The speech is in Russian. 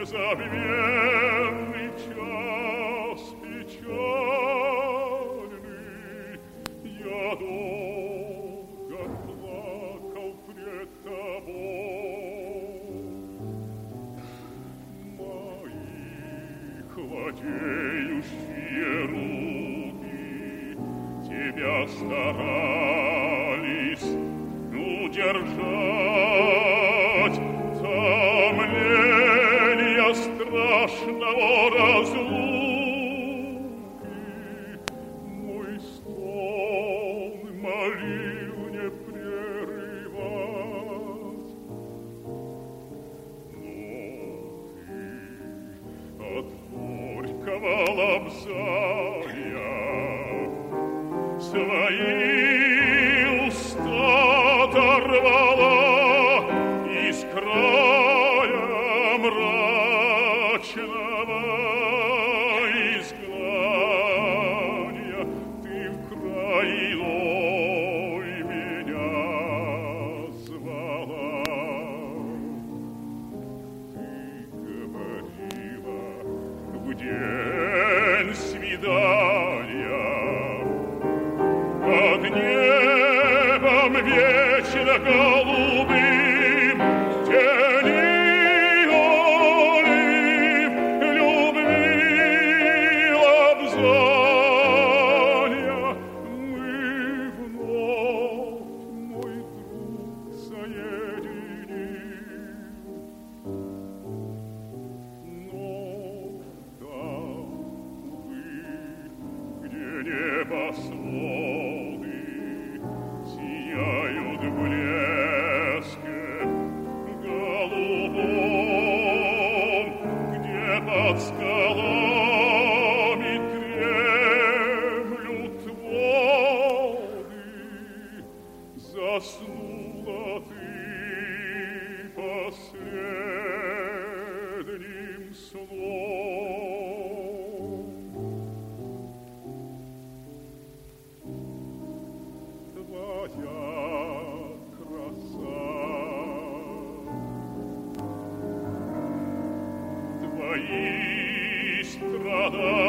незабвенный час печальный, я долго плакал пред тобой. Мои хладеющие руки тебя старались удержать томления страшного разлуки. Мой стон молил не прерывать, но ты от горького лобзания свои уста оторвала из края мрачного изгнания. Ты в край иной меня звала. Ты говорила в день свидания под небом вечно голубым, тени олив любви лобзания. Мы вновь, мой друг, соединим, но там вы, где небосводы сияют в блеске голубом, где под скалами дремлют воды, заснула ты последним сном. Твоя краса, твои страдания